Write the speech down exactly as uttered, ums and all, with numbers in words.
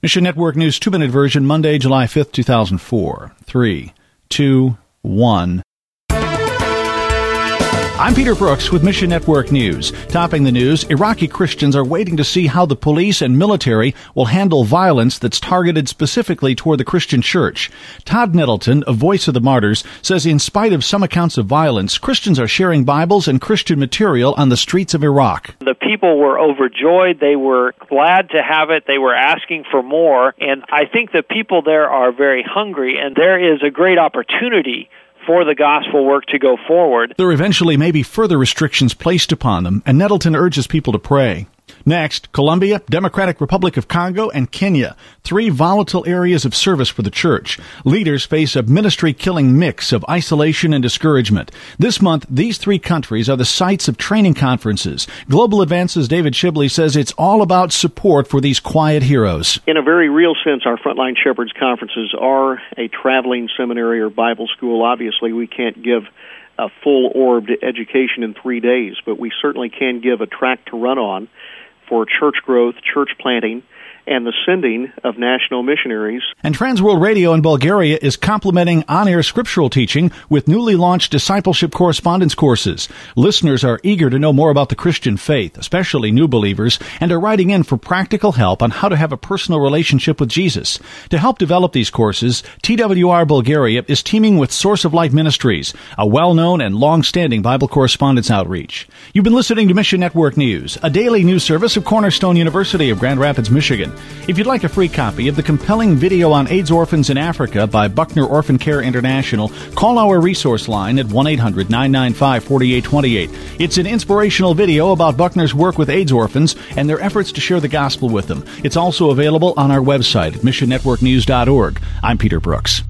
Mission Network News two-minute version, Monday, July fifth, two thousand four. Three, two, one. I'm Peter Brooks with Mission Network News. Topping the news, Iraqi Christians are waiting to see how the police and military will handle violence that's targeted specifically toward the Christian church. Todd Nettleton, a voice of the martyrs, says in spite of some accounts of violence, Christians are sharing Bibles and Christian material on the streets of Iraq. The people were overjoyed. They were glad to have it. They were asking for more. And I think the people there are very hungry, and there is a great opportunity for the gospel work to go forward. There eventually may be further restrictions placed upon them, and Nettleton urges people to pray. Next, Colombia, Democratic Republic of Congo, and Kenya, three volatile areas of service for the church. Leaders face a ministry-killing mix of isolation and discouragement. This month, these three countries are the sites of training conferences. Global Advance's David Shibley says it's all about support for these quiet heroes. In a very real sense, our Frontline Shepherds conferences are a traveling seminary or Bible school. Obviously, we can't give a full-orbed education in three days, but we certainly can give a track to run on for church growth, church planting, and the sending of national missionaries. And Transworld Radio in Bulgaria is complementing on-air scriptural teaching with newly launched discipleship correspondence courses. Listeners are eager to know more about the Christian faith, especially new believers, and are writing in for practical help on how to have a personal relationship with Jesus. To help develop these courses, T W R Bulgaria is teaming with Source of Light Ministries, a well-known and long-standing Bible correspondence outreach. You've been listening to Mission Network News, a daily news service of Cornerstone University of Grand Rapids, Michigan. If you'd like a free copy of the compelling video on AIDS orphans in Africa by Buckner Orphan Care International, call our resource line at one eight hundred nine nine five four eight two eight. It's an inspirational video about Buckner's work with AIDS orphans and their efforts to share the gospel with them. It's also available on our website at mission network news dot org. I'm Peter Brooks.